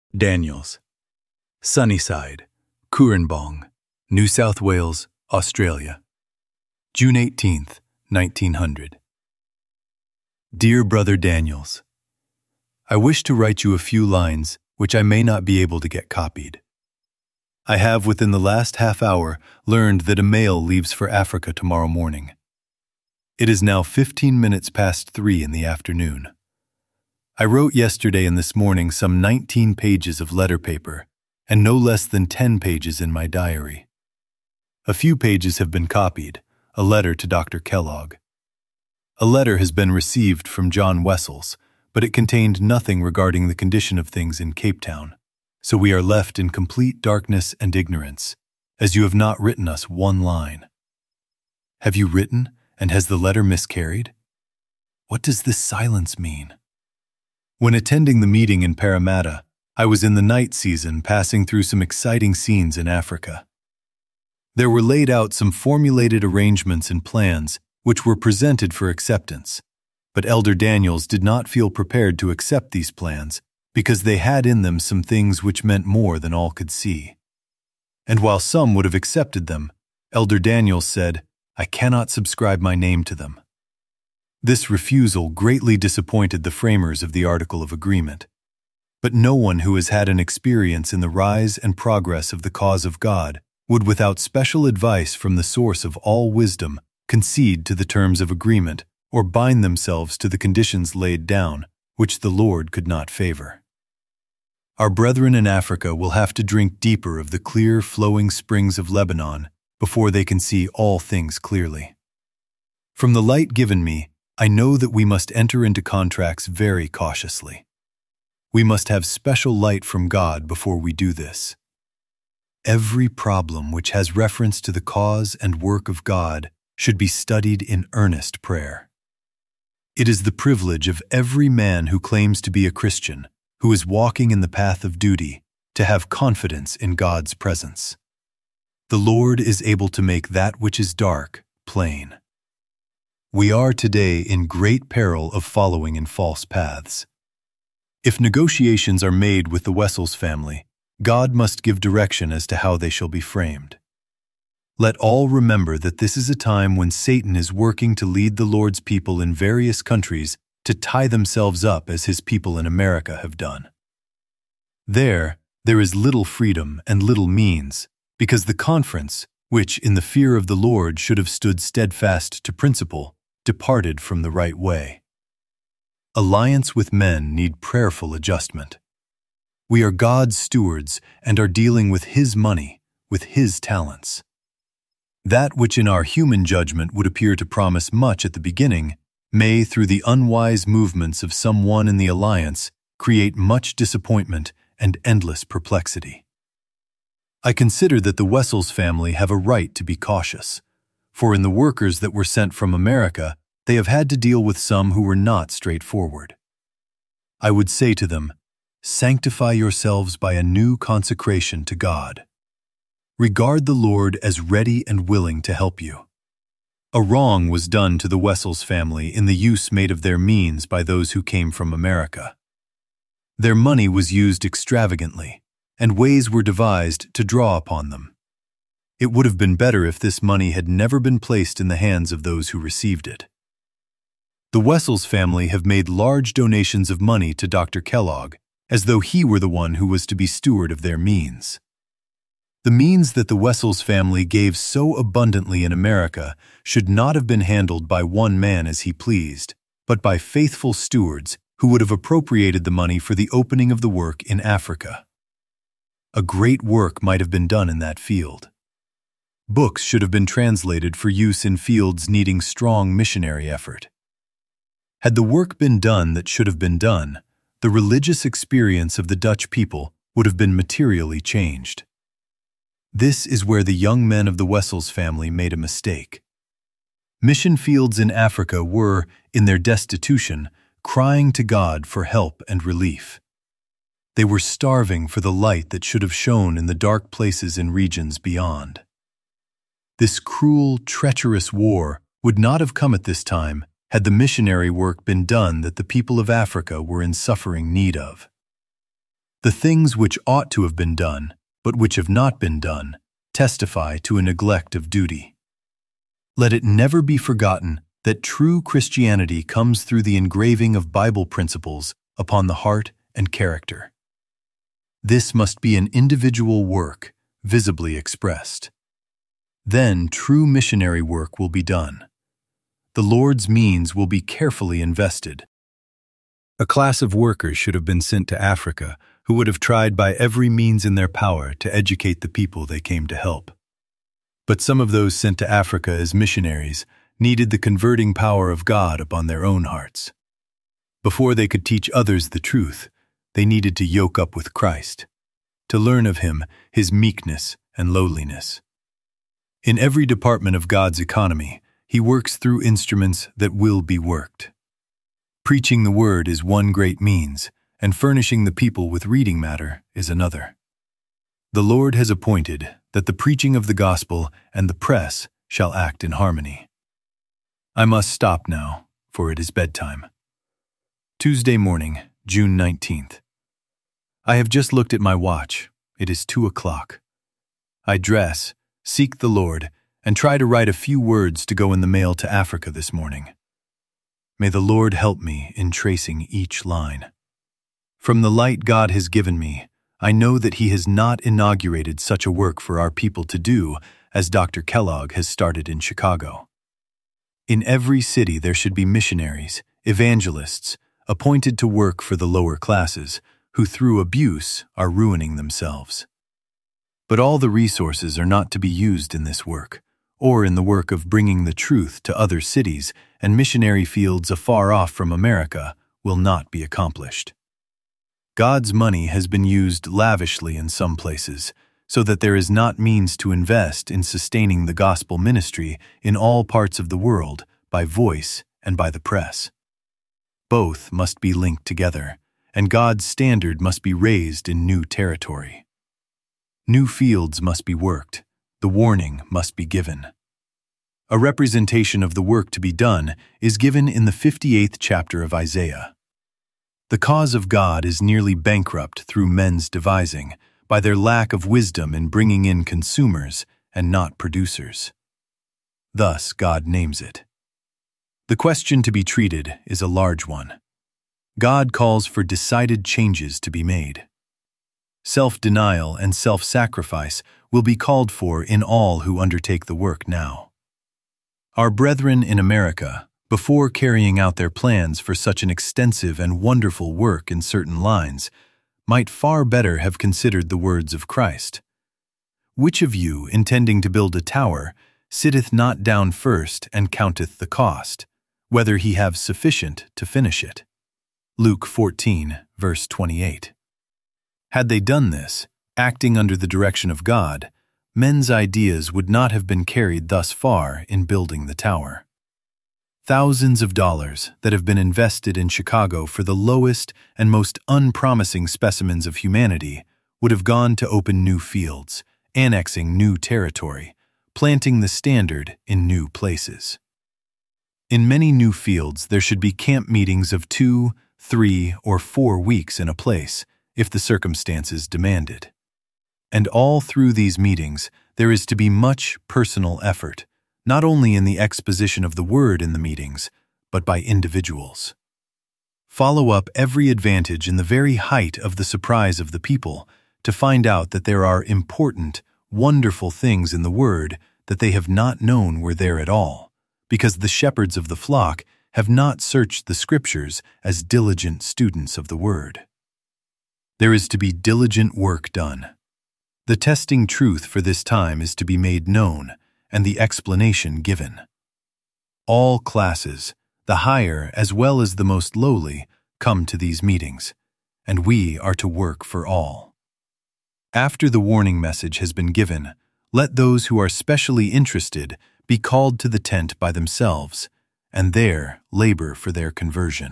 Daniels, Sunnyside, Cooranbong, New South Wales, Australia. June 18th, 1900. Dear Brother Daniels, I wish to write you a few lines which I may not be able to get copied. I have within the last half hour learned that a mail leaves for Africa tomorrow morning. It is now 15 minutes past 3 in the afternoon. I wrote yesterday and this morning some 19 pages of letter paper and no less than 10 pages in my diary. A few pages have been copied, a letter to Dr. Kellogg. A letter has been received from John Wessels, but it contained nothing regarding the condition of things in Cape Town, so we are left in complete darkness and ignorance, as you have not written us one line. Have you written, and has the letter miscarried? What does this silence mean? When attending the meeting in Parramatta, I was in the night season passing through some exciting scenes in Africa. There were laid out some formulated arrangements and plans which were presented for acceptance, but Elder Daniels did not feel prepared to accept these plans because they had in them some things which meant more than all could see. And while some would have accepted them, Elder Daniels said, "I cannot subscribe my name to them." This refusal greatly disappointed the framers of the Article of Agreement. But no one who has had an experience in the rise and progress of the cause of God would, without special advice from the source of all wisdom, concede to the terms of agreement or bind themselves to the conditions laid down, which the Lord could not favor. Our brethren in Africa will have to drink deeper of the clear, flowing springs of Lebanon before they can see all things clearly. From the light given me, I know that we must enter into contracts very cautiously. We must have special light from God before we do this. Every problem which has reference to the cause and work of God should be studied in earnest prayer. It is the privilege of every man who claims to be a Christian, who is walking in the path of duty, to have confidence in God's presence. The Lord is able to make that which is dark plain. We are today in great peril of following in false paths. If negotiations are made with the Wessels family, God must give direction as to how they shall be framed. Let all remember that this is a time when Satan is working to lead the Lord's people in various countries to tie themselves up as his people in America have done. There is little freedom and little means, because the conference, which in the fear of the Lord should have stood steadfast to principle, departed from the right way. Alliance with men need prayerful adjustment. We are God's stewards and are dealing with His money, with His talents. That which in our human judgment would appear to promise much at the beginning may, through the unwise movements of someone in the alliance, create much disappointment and endless perplexity. I consider that the Wessels family have a right to be cautious, for in the workers that were sent from America, they have had to deal with some who were not straightforward. I would say to them, sanctify yourselves by a new consecration to God. Regard the Lord as ready and willing to help you. A wrong was done to the Wessels family in the use made of their means by those who came from America. Their money was used extravagantly, and ways were devised to draw upon them. It would have been better if this money had never been placed in the hands of those who received it. The Wessels family have made large donations of money to Dr. Kellogg, as though he were the one who was to be steward of their means. The means that the Wessels family gave so abundantly in America should not have been handled by one man as he pleased, but by faithful stewards who would have appropriated the money for the opening of the work in Africa. A great work might have been done in that field. Books should have been translated for use in fields needing strong missionary effort. Had the work been done that should have been done, the religious experience of the Dutch people would have been materially changed. This is where the young men of the Wessels family made a mistake. Mission fields in Africa were, in their destitution, crying to God for help and relief. They were starving for the light that should have shone in the dark places and regions beyond. This cruel, treacherous war would not have come at this time had the missionary work been done that the people of Africa were in suffering need of. The things which ought to have been done, but which have not been done, testify to a neglect of duty. Let it never be forgotten that true Christianity comes through the engraving of Bible principles upon the heart and character. This must be an individual work, visibly expressed. Then true missionary work will be done. The Lord's means will be carefully invested. A class of workers should have been sent to Africa who would have tried by every means in their power to educate the people they came to help. But some of those sent to Africa as missionaries needed the converting power of God upon their own hearts. Before they could teach others the truth, they needed to yoke up with Christ, to learn of Him, His meekness and lowliness. In every department of God's economy, He works through instruments that will be worked. Preaching the Word is one great means, and furnishing the people with reading matter is another. The Lord has appointed that the preaching of the gospel and the press shall act in harmony. I must stop now, for it is bedtime. Tuesday morning, June 19th. I have just looked at my watch. It is 2 o'clock. I dress, seek the Lord, and try to write a few words to go in the mail to Africa this morning. May the Lord help me in tracing each line. From the light God has given me, I know that He has not inaugurated such a work for our people to do as Dr. Kellogg has started in Chicago. In every city there should be missionaries, evangelists, appointed to work for the lower classes, who through abuse are ruining themselves. But all the resources are not to be used in this work, or in the work of bringing the truth to other cities and missionary fields afar off from America will not be accomplished. God's money has been used lavishly in some places, so that there is not means to invest in sustaining the gospel ministry in all parts of the world by voice and by the press. Both must be linked together, and God's standard must be raised in new territory. New fields must be worked, the warning must be given. A representation of the work to be done is given in the 58th chapter of Isaiah. The cause of God is nearly bankrupt through men's devising, by their lack of wisdom in bringing in consumers and not producers. Thus God names it. The question to be treated is a large one. God calls for decided changes to be made. Self-denial and self-sacrifice will be called for in all who undertake the work now. Our brethren in America, before carrying out their plans for such an extensive and wonderful work in certain lines, might far better have considered the words of Christ. Which of you, intending to build a tower, sitteth not down first and counteth the cost, whether he have sufficient to finish it? Luke 14, verse 28. Had they done this, acting under the direction of God, men's ideas would not have been carried thus far in building the tower. Thousands of dollars that have been invested in Chicago for the lowest and most unpromising specimens of humanity would have gone to open new fields, annexing new territory, planting the standard in new places. In many new fields, there should be camp meetings of 2, 3, or 4 weeks in a place, if the circumstances demand it. And all through these meetings, there is to be much personal effort, not only in the exposition of the word in the meetings, but by individuals. Follow up every advantage in the very height of the surprise of the people to find out that there are important, wonderful things in the word that they have not known were there at all, because the shepherds of the flock have not searched the Scriptures as diligent students of the word. There is to be diligent work done. The testing truth for this time is to be made known, and the explanation given. All classes, the higher as well as the most lowly, come to these meetings, and we are to work for all. After the warning message has been given, let those who are specially interested be called to the tent by themselves, and there labor for their conversion.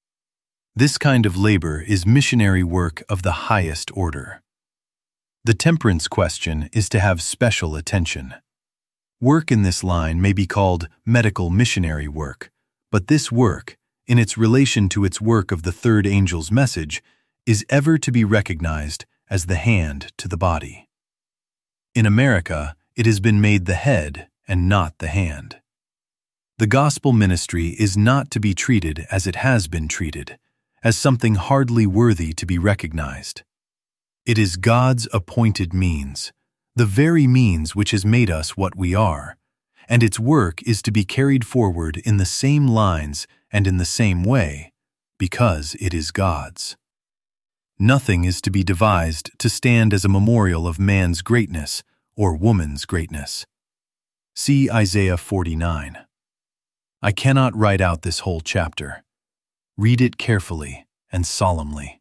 This kind of labor is missionary work of the highest order. The temperance question is to have special attention. Work in this line may be called medical missionary work, but this work, in its relation to its work of the third angel's message, is ever to be recognized as the hand to the body. In America, it has been made the head and not the hand. The gospel ministry is not to be treated as it has been treated, as something hardly worthy to be recognized. It is God's appointed means, the very means which has made us what we are, and its work is to be carried forward in the same lines and in the same way, because it is God's. Nothing is to be devised to stand as a memorial of man's greatness or woman's greatness. See Isaiah 49. I cannot write out this whole chapter. Read it carefully and solemnly.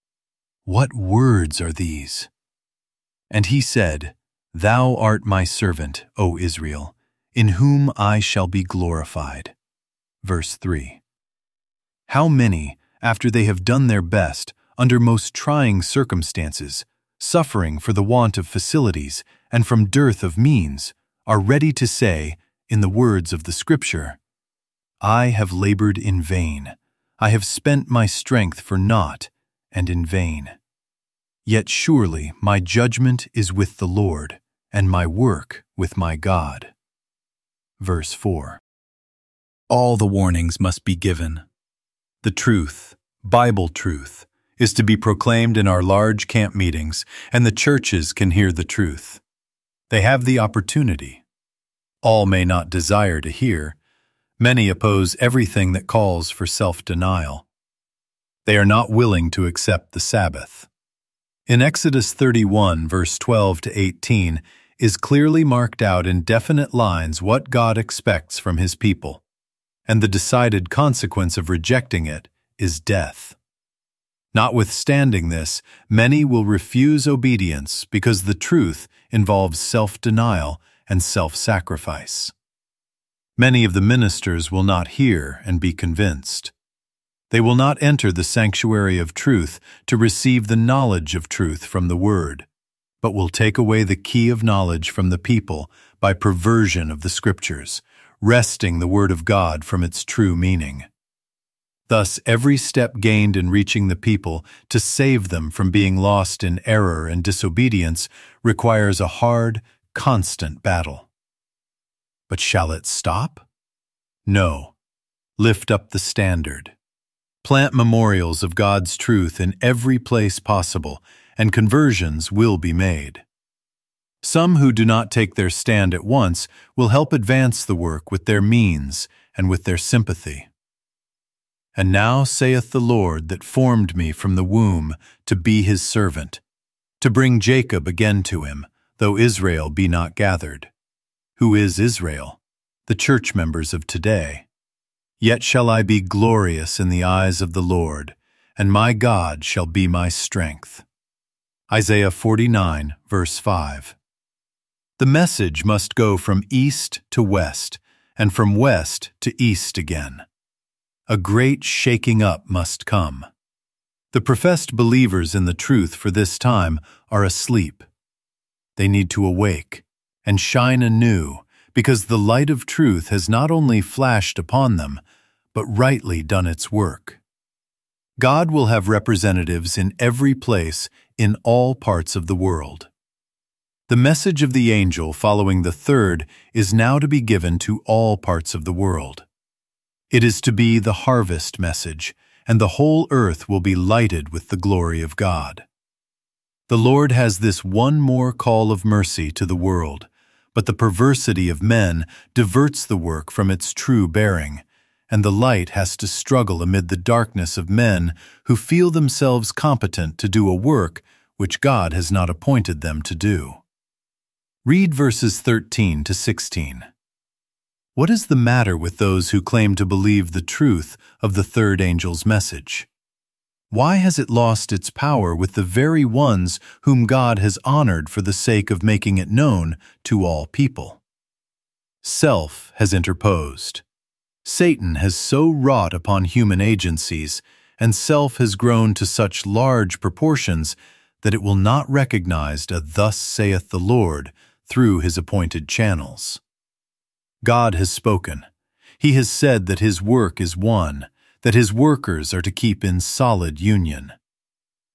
What words are these? And he said, Thou art my servant, O Israel, in whom I shall be glorified. Verse 3. How many, after they have done their best, under most trying circumstances, suffering for the want of facilities and from dearth of means, are ready to say, in the words of the Scripture, I have labored in vain, I have spent my strength for naught and in vain. Yet surely my judgment is with the Lord, and my work with my God. Verse 4. All the warnings must be given. The truth, Bible truth, is to be proclaimed in our large camp meetings, and the churches can hear the truth. They have the opportunity. All may not desire to hear. Many oppose everything that calls for self-denial. They are not willing to accept the Sabbath. In Exodus 31, verse 12 to 18, is clearly marked out in definite lines what God expects from His people, and the decided consequence of rejecting it is death. Notwithstanding this, many will refuse obedience because the truth involves self-denial and self-sacrifice. Many of the ministers will not hear and be convinced. They will not enter the sanctuary of truth to receive the knowledge of truth from the Word, but will take away the key of knowledge from the people by perversion of the Scriptures, wresting the Word of God from its true meaning. Thus, every step gained in reaching the people to save them from being lost in error and disobedience requires a hard, constant battle. But shall it stop? No. Lift up the standard. Plant memorials of God's truth in every place possible, and conversions will be made. Some who do not take their stand at once will help advance the work with their means and with their sympathy. And now saith the Lord that formed me from the womb to be His servant, to bring Jacob again to Him, though Israel be not gathered. Who is Israel? The church members of today. Yet shall I be glorious in the eyes of the Lord, and my God shall be my strength. Isaiah 49, verse 5. The message must go from east to west, and from west to east again. A great shaking up must come. The professed believers in the truth for this time are asleep. They need to awake and shine anew, because the light of truth has not only flashed upon them, but rightly done its work. God will have representatives in every place in all parts of the world. The message of the angel following the third is now to be given to all parts of the world. It is to be the harvest message, and the whole earth will be lighted with the glory of God. The Lord has this one more call of mercy to the world, but the perversity of men diverts the work from its true bearing, and the light has to struggle amid the darkness of men who feel themselves competent to do a work which God has not appointed them to do. Read verses 13 to 16. What is the matter with those who claim to believe the truth of the third angel's message? Why has it lost its power with the very ones whom God has honored for the sake of making it known to all people? Self has interposed. Satan has so wrought upon human agencies, and self has grown to such large proportions that it will not recognize a "Thus saith the Lord" through His appointed channels. God has spoken. He has said that His work is one, that His workers are to keep in solid union.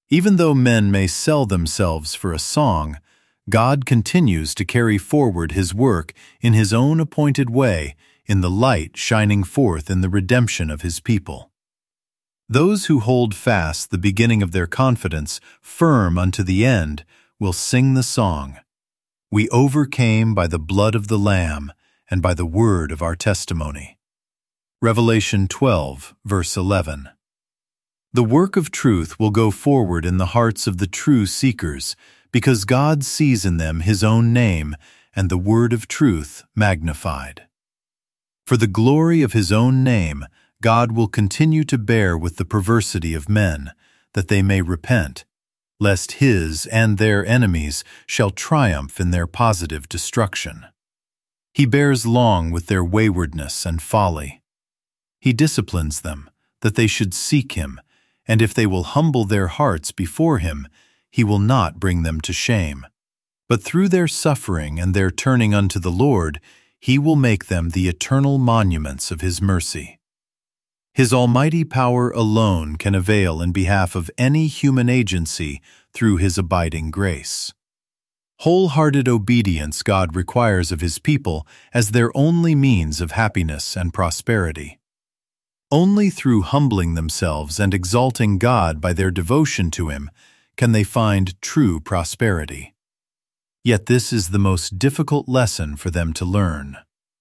Even though men may sell themselves for a song, God continues to carry forward His work in His own appointed way, in the light shining forth in the redemption of His people. Those who hold fast the beginning of their confidence firm unto the end will sing the song, "We overcame by the blood of the Lamb and by the word of our testimony." Revelation 12, verse 11. The work of truth will go forward in the hearts of the true seekers, because God sees in them His own name and the word of truth magnified. For the glory of His own name, God will continue to bear with the perversity of men, that they may repent, lest His and their enemies shall triumph in their positive destruction. He bears long with their waywardness and folly. He disciplines them, that they should seek Him, and if they will humble their hearts before Him, He will not bring them to shame. But through their suffering and their turning unto the Lord, He will make them the eternal monuments of His mercy. His almighty power alone can avail in behalf of any human agency through His abiding grace. Wholehearted obedience God requires of His people as their only means of happiness and prosperity. Only through humbling themselves and exalting God by their devotion to Him can they find true prosperity. Yet this is the most difficult lesson for them to learn.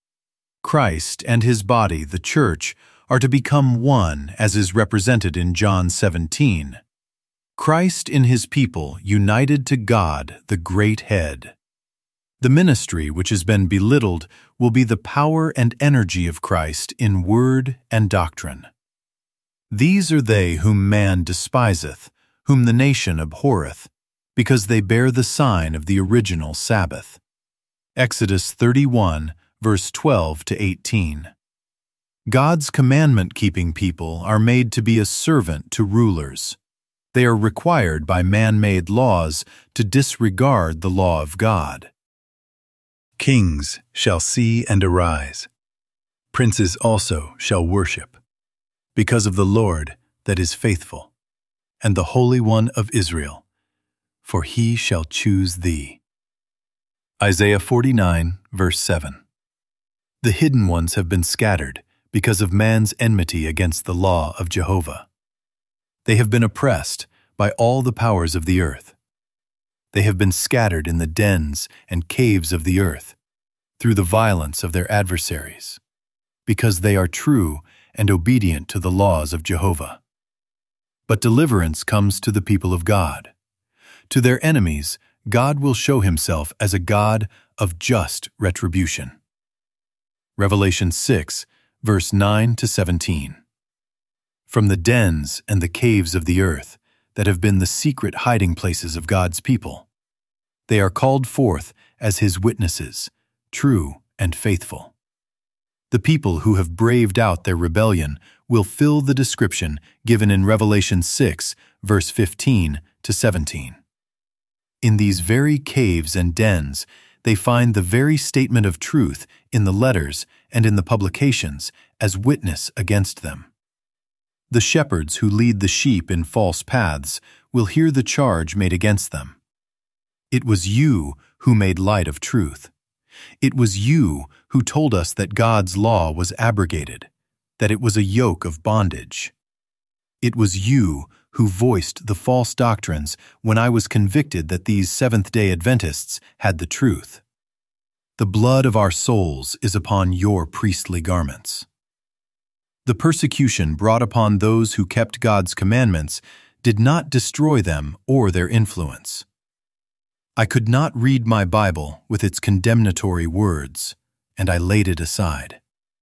Christ and His body, the Church, are to become one, as is represented in John 17. Christ in His people united to God, the great Head. The ministry which has been belittled will be the power and energy of Christ in word and doctrine. These are they whom man despiseth, whom the nation abhorreth, because they bear the sign of the original Sabbath. Exodus 31, verse 12 to 18. God's commandment-keeping people are made to be a servant to rulers. They are required by man-made laws to disregard the law of God. Kings shall see and arise. Princes also shall worship, because of the Lord that is faithful, and the Holy One of Israel, for He shall choose thee. Isaiah 49, verse 7. The hidden ones have been scattered because of man's enmity against the law of Jehovah. They have been oppressed by all the powers of the earth. They have been scattered in the dens and caves of the earth through the violence of their adversaries, because they are true and obedient to the laws of Jehovah. But deliverance comes to the people of God. To their enemies, God will show Himself as a God of just retribution. Revelation 6, verse 9 to 17. From the dens and the caves of the earth that have been the secret hiding places of God's people, they are called forth as His witnesses, true and faithful. The people who have braved out their rebellion will fill the description given in Revelation 6, verse 15 to 17. In these very caves and dens, they find the very statement of truth in the letters and in the publications as witness against them. The shepherds who lead the sheep in false paths will hear the charge made against them. It was you who made light of truth. It was you who told us that God's law was abrogated, that it was a yoke of bondage. It was you who voiced the false doctrines when I was convicted that these Seventh-day Adventists had the truth. The blood of our souls is upon your priestly garments. The persecution brought upon those who kept God's commandments did not destroy them or their influence. I could not read my Bible with its condemnatory words, and I laid it aside.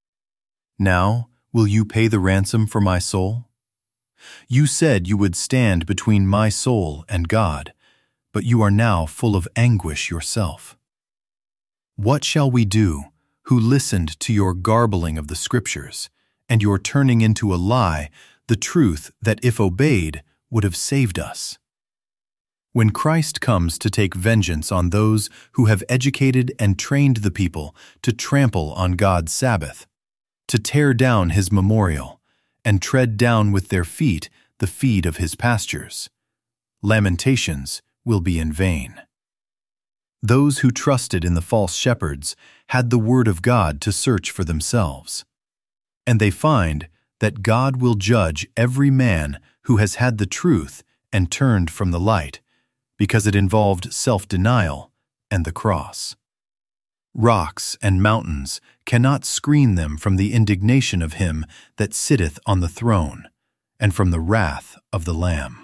Now, will you pay the ransom for my soul? You said you would stand between my soul and God, but you are now full of anguish yourself. What shall we do, who listened to your garbling of the Scriptures, and your turning into a lie the truth that, if obeyed, would have saved us? When Christ comes to take vengeance on those who have educated and trained the people to trample on God's Sabbath, to tear down His memorial, and tread down with their feet the feed of His pastures, lamentations will be in vain. Those who trusted in the false shepherds had the word of God to search for themselves. And they find that God will judge every man who has had the truth and turned from the light, because it involved self-denial and the cross. Rocks and mountains cannot screen them from the indignation of him that sitteth on the throne, and from the wrath of the Lamb.